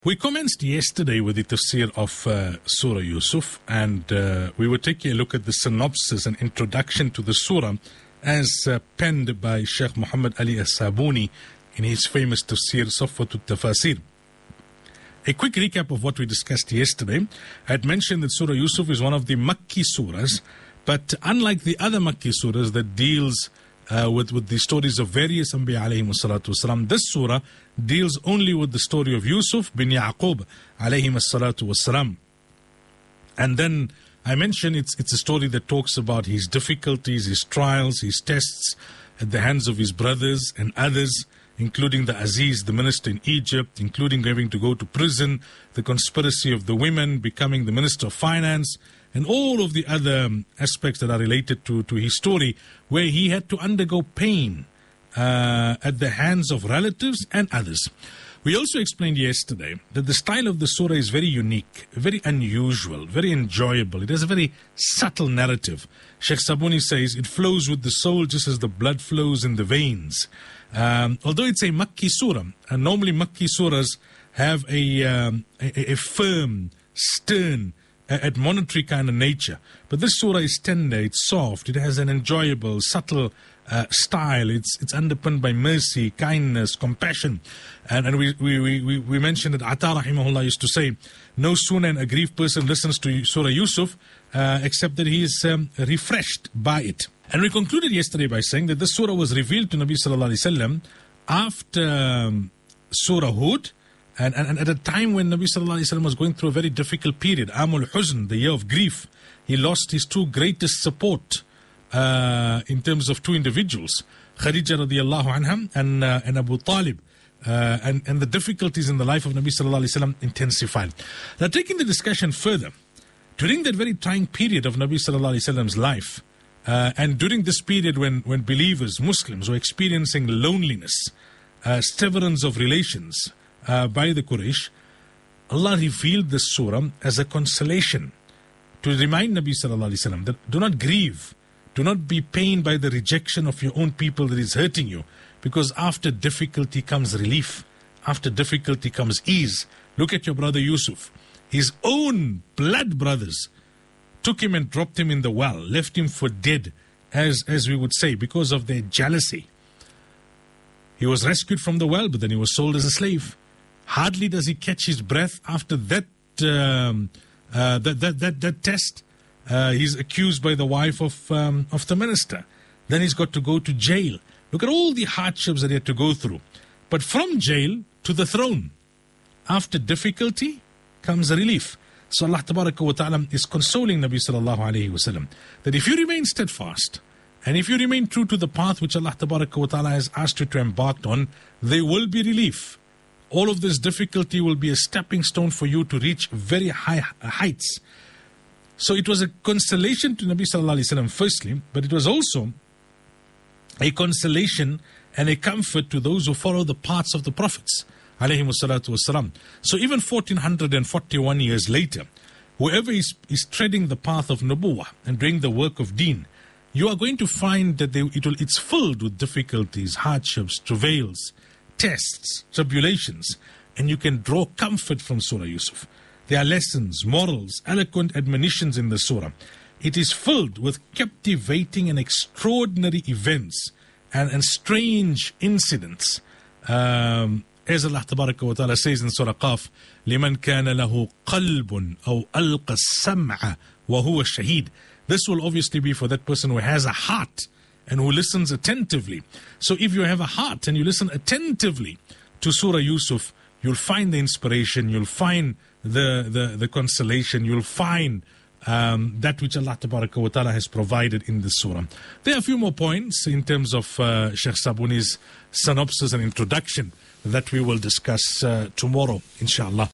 We commenced yesterday with the tafsir of Surah Yusuf, and we were taking a look at the synopsis and introduction to the surah as penned by Sheikh Muhammad Ali As-Sabuni in his famous tafsir Safwat al-Tafasir. A quick recap of what we discussed yesterday. I had mentioned that Surah Yusuf is one of the Makki surahs, but unlike the other Makki surahs that deals with the stories of various Anbiya alayhimu salatu wasalam, this surah deals only with the story of Yusuf bin Yaqub alayhimu salatu wasalam. And then I mentioned it's a story that talks about his difficulties, his trials, his tests at the hands of his brothers and others, including the Aziz, the minister in Egypt, including having to go to prison, the conspiracy of the women, becoming the minister of finance, and all of the other aspects that are related to his story, where he had to undergo pain at the hands of relatives and others. We also explained yesterday that the style of the surah is very unique, very unusual, very enjoyable. It has a very subtle narrative. Sheikh Sabuni says it flows with the soul just as the blood flows in the veins. Although it's a Makki surah, and normally Makki surahs have a firm, stern, admonitory kind of nature. But this surah is tender, it's soft, it has an enjoyable, subtle style. It's underpinned by mercy, kindness, compassion. And we mentioned that Ata rahimahullah used to say, no sooner an aggrieved person listens to Surah Yusuf except that he is refreshed by it. And we concluded yesterday by saying that this surah was revealed to Nabi sallallahu alaihi wasallam after Surah Hud, and at a time when Nabi sallallahu alaihi wasallam was going through a very difficult period, Amul Huzn, the year of grief. He lost his two greatest support in terms of two individuals, Khadija radiallahu anha and Abu Talib. And the difficulties in the life of Nabi sallallahu alaihi wasallam intensified. Now, taking the discussion further, during that very trying period of Nabi sallallahu alaihi wasallam's life, and during this period when believers, Muslims, were experiencing loneliness, severance of relations by the Quraysh, Allah revealed this surah as a consolation to remind Nabi sallallahu alaihi wasallam that do not grieve, do not be pained by the rejection of your own people that is hurting you, because after difficulty comes relief, after difficulty comes ease. Look at your brother Yusuf. His own blood brothers took him and dropped him in the well, left him for dead, as we would say, because of their jealousy. He was rescued from the well, but then he was sold as a slave. Hardly does he catch his breath after that test. He's accused by the wife of the minister. Then he's got to go to jail. Look at all the hardships that he had to go through. But from jail to the throne, after difficulty comes relief. So Allah Tabaraka wa Ta'ala is consoling Nabi Sallallahu Alaihi Wasallam that if you remain steadfast and if you remain true to the path which Allah Tabaraka wa Ta'ala has asked you to embark on, there will be relief. All of this difficulty will be a stepping stone for you to reach very high heights. So it was a consolation to Nabi Sallallahu Alaihi Wasallam firstly, but it was also a consolation and a comfort to those who follow the paths of the prophets alayhimu salatu wasalam. So even 1441 years later, whoever is treading the path of Nubuwah and doing the work of Deen, you are going to find that it's filled with difficulties, hardships, travails, tests, tribulations, and you can draw comfort from Surah Yusuf. There are lessons, morals, eloquent admonitions in the surah. It is filled with captivating and extraordinary events and strange incidents. As Allah Tabaraka wa Ta'ala says in Surah Qaf, لِمَنْ كَانَ لَهُ قَلْبٌ أَوْ أَلْقَى السَّمْعَ وَهُوَ شَهِيدٌ. This will obviously be for that person who has a heart and who listens attentively. So if you have a heart and you listen attentively to Surah Yusuf, you'll find the inspiration, you'll find the consolation, you'll find that which Allah Tabaraka wa Ta'ala has provided in the surah. There are a few more points in terms of Sheikh Sabuni's synopsis and introduction that we will discuss tomorrow, inshallah.